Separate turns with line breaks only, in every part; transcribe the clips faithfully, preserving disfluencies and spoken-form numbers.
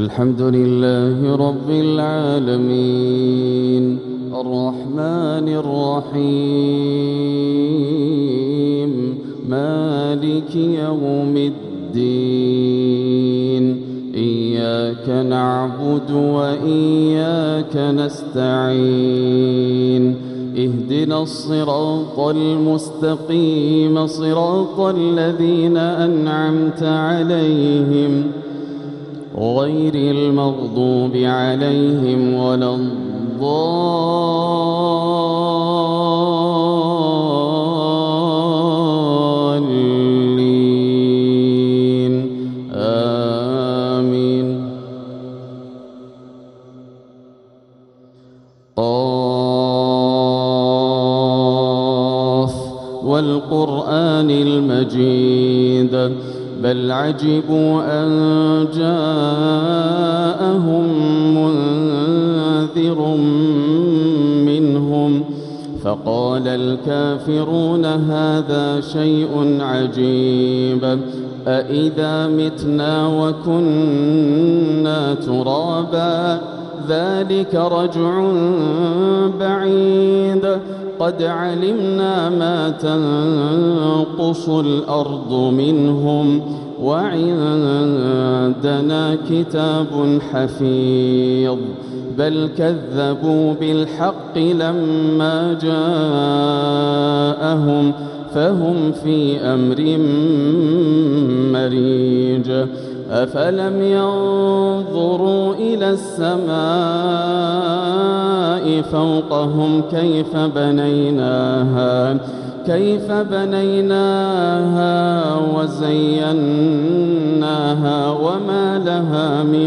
الحمد لله رب العالمين الرحمن الرحيم مالك يوم الدين إياك نعبد وإياك نستعين اهدنا الصراط المستقيم صراط الذين أنعمت عليهم غير المغضوب عليهم ولا الضالين آمين. قاف والقرآن المجيد بل عجبوا أن جاءهم منذر منهم فقال الكافرون هذا شيء عجيب أإذا متنا وكنا ترابا ذلك رجع بعيد قد علمنا ما تنقص الأرض منهم وعندنا كتاب حفيظ بل كذبوا بالحق لما جاءهم فهم في أمر مريج أفلم ينظروا إلى السماء فوقهم كيف بنيناها كيف بنيناها وزيناها وما لها من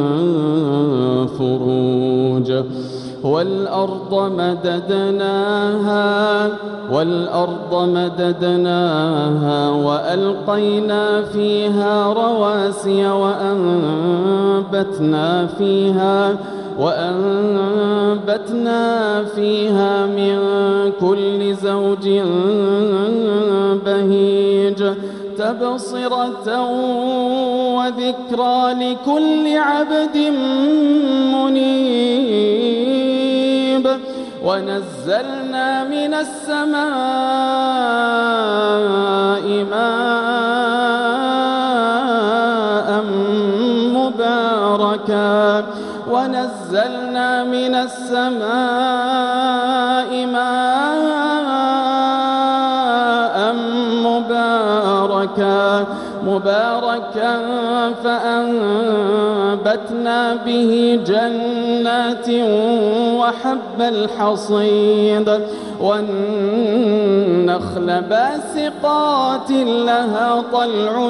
فروج والأرض مددناها والأرض مددناها وألقينا فيها رواسي وأنبتنا فيها وأنبتنا فيها من كل زوج بهيج تبصرة وذكرى لكل عبد منيب ونزلنا من السماء ماء مباركا ونزلنا من السماء ماء مباركا مباركا فأنبتنا به جنات وحب الحصيد والنخل باسقات لها طلع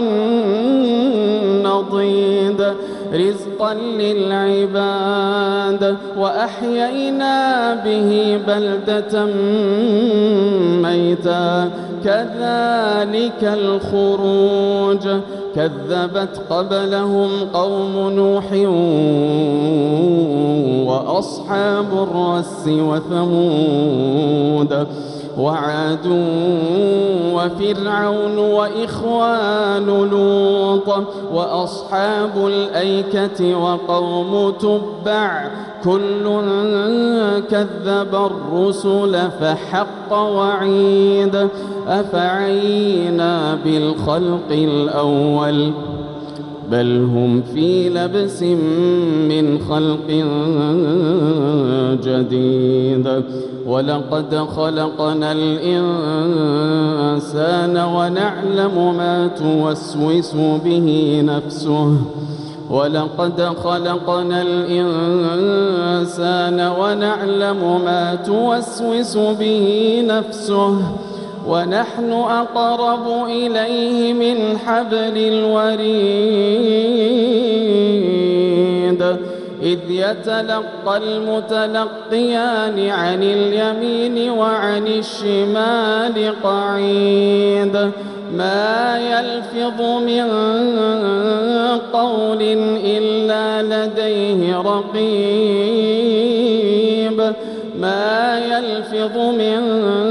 نضيد رزقا للعباد وأحيينا به بلدة ميتا كذلك الخروج كذبت قبلهم قوم نوح وأصحاب الرس وثمود وعاد وفرعون وإخوان لوط وأصحاب الأيكة وقوم تبع كل كذب الرسل فحق وعيد أفعينا بالخلق الأول بل هم في لبس من خلق جديد ولقد خلقنا الإنسان ونعلم ما توسوس به نفسه ولقد خلقنا الإنسان ونعلم ما توسوس به نفسه ونحن أقرب إليه من حبل الوريد إذ يتلقى المتلقيان عن اليمين وعن الشمال قعيد ما يلفظ من قول إلا لديه رقيب ما يلفظ من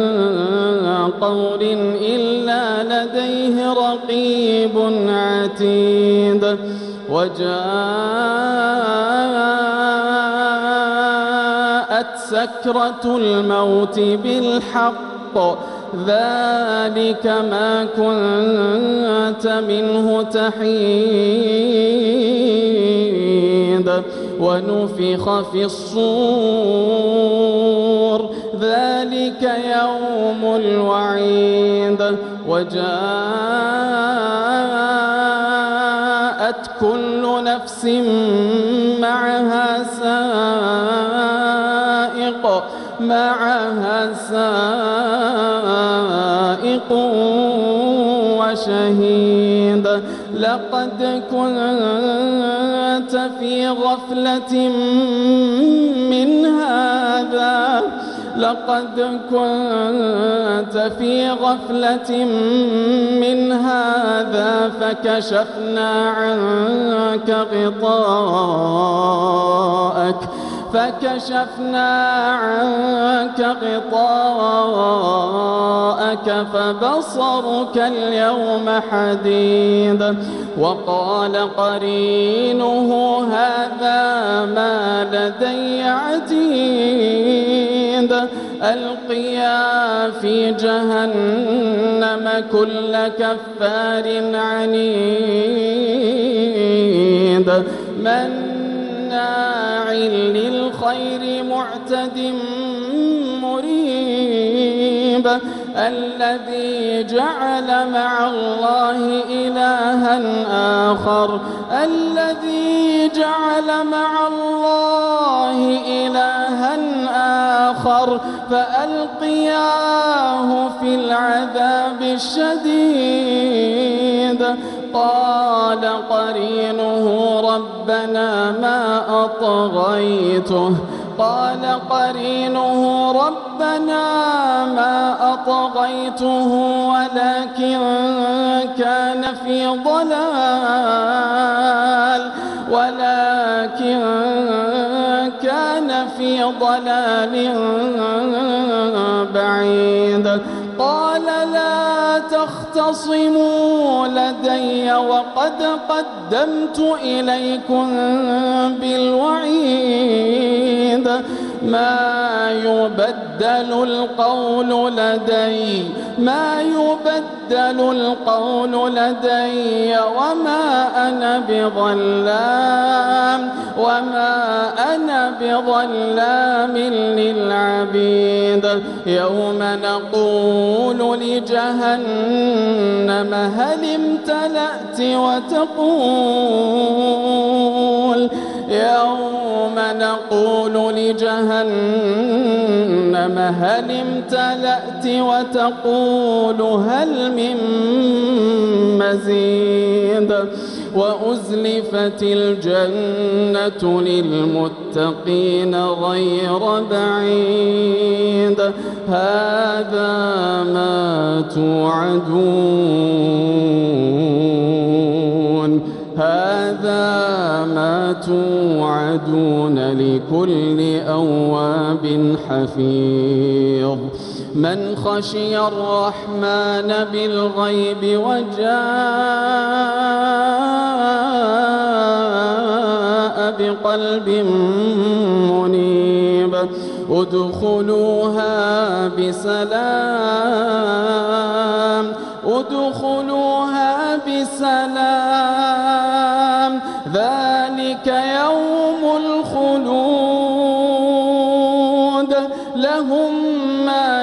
قول إلا لديه رقيب عتيد وجاء سكرة الموت بالحق ذلك ما كنت منه تحيد ونفخ في الصور ذلك يوم الوعيد وجاءت كل نفس معها سائق معها سائق وشهيد لقد كنت في غفلة من هذا لقد كنت في غفلة من هذا فكشفنا عنك غطاءك فكشفنا عنك غطاءك فبصرك اليوم حديد وقال قرينه هذا ما لدي عتيد ألقيا في جهنم كل كفار عنيد مناع للخير معتد مريب الذي جعل مع الله إلها آخر الذي جعل مع الله إلها آخر فألقياه في العذاب الشديد قال قرينه ربنا ما أطغيته قال قرينه ربنا ما أطغيته ولكن كان في ضلال ولكن كان في ضلال بعيد قال لا تختصموا لدي وقد قدمت إليكم بالوعيد ما يبدل القول لدي ما يبدل القول لدي وما أنا بظلام وما أنا بظلام للعبيد يوم نقول لجهنم هل امتلأت وتقول يوم نقول لجهنم هل امتلأت وتقول هل من مزيد وأزلفت الجنة للمتقين غير بعيد هذا ما توعدون هذا ما توعدون لكل أواب حفيظ من خشي الرحمن بالغيب وجاء بقلب منيب ادخلوها بسلام ادخلوها بسلام ذلك يوم الخلود لهم ما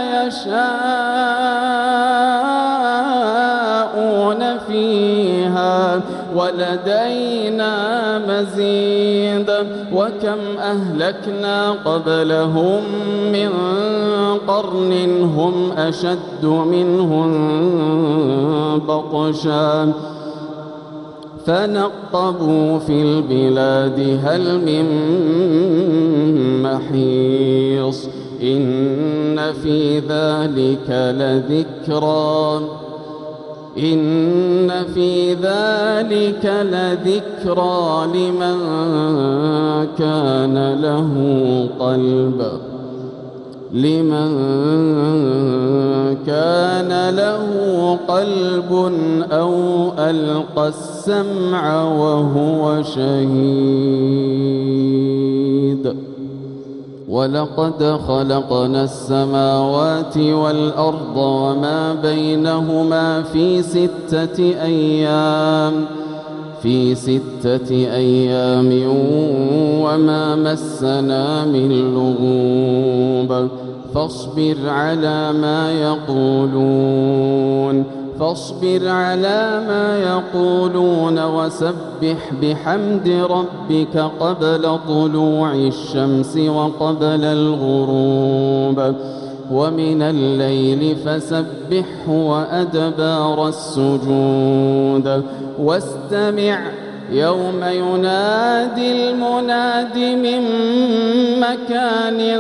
يشاءون فيها ولدينا مزيد وكم أهلكنا قبلهم من قرن هم أشد منهم بطشا فنقبوا في البلاد هل من محيص إن في ذلك لذكرى إن في ذلك لذكرى لمن كان له قلب لمن كان له قلب أو ألقى السمع وهو شهيد ولقد خلقنا السماوات والأرض وما بينهما في ستة أيام في ستة أيام وما مسنا من لغوب فاصبر على ما يقولون فاصبر على ما يقولون وسبح بحمد ربك قبل طلوع الشمس وقبل الغروب ومن الليل فسبحه وأدبار السجود واستمع يوم ينادي المناد من مكان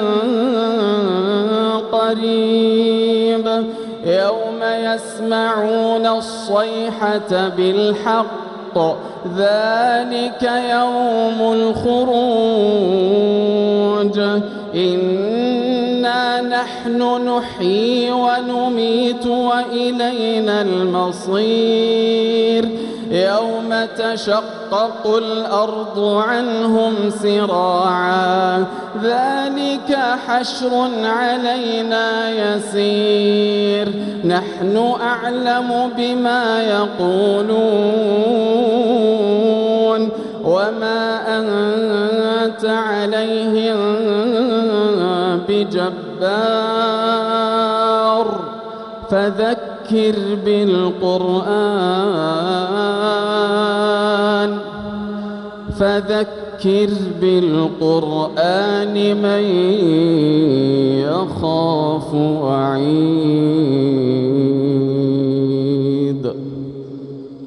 قريب يوم يسمعون الصيحة بالحق ذلك يوم الخروج إنا نحن نحيي ونميت وإلينا المصير يوم تشقق الأرض عنهم سراعا ذلك حشر علينا يسير نحن أعلم بما يقولون وما أنت عليهم بجبار فذكر بالقرآن فذكر بالقرآن من يخاف وعيد.